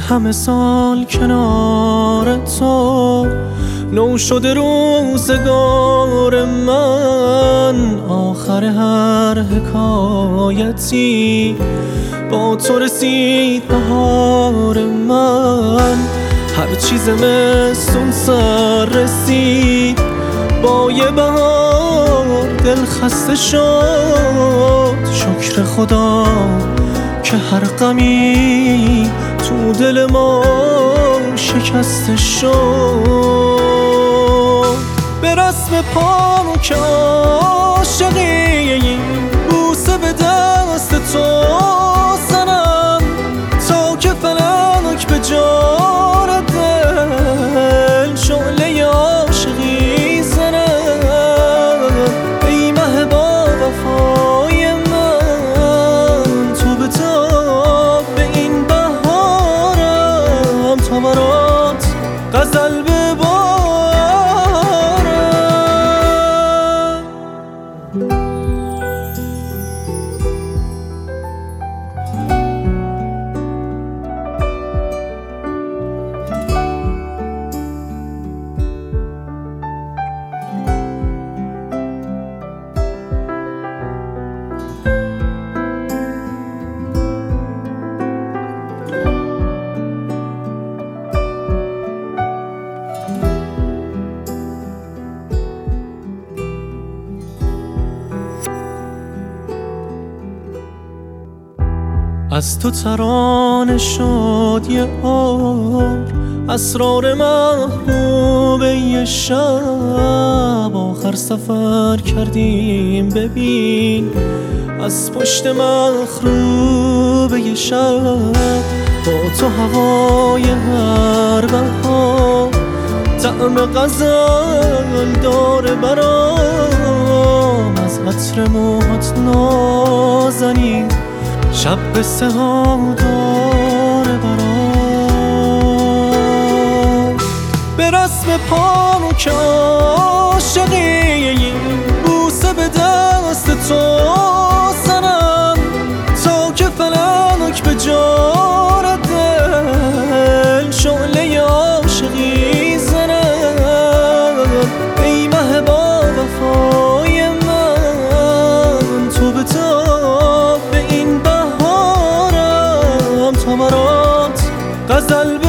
همه سال کنار تو نو شده روزگار من، آخر هر حکایتی با تو رسید بهار من. هر چیز مثل سر رسید با یه بهار، دل خسته شد. شکر خدا که هر غمی تو دل ما شکسته شد. به رسم پاک عاشقی بوسه به دست تو زنم تا که فلک به جان دل شعله عاشقی زنم. ای مه با وفای من، تو بتاب به این بهارم تا برات غزل ببارم. از تو ترانه شد یه عمر، اسرار محبوبه یه شب. آخر سفر کردیم ببین از پشت مخروبه یه شب. با تو هوای هر بهار طعم غزل داره برام. از عطر موهات نازنین شب به ها داره برام. به رسم پاک عاشقی بوسه به دست تو زنم تا که فلک به جان دل شعله عاشقی زنم. ای مه با وفای من، تو بتاب به این تا برات غزل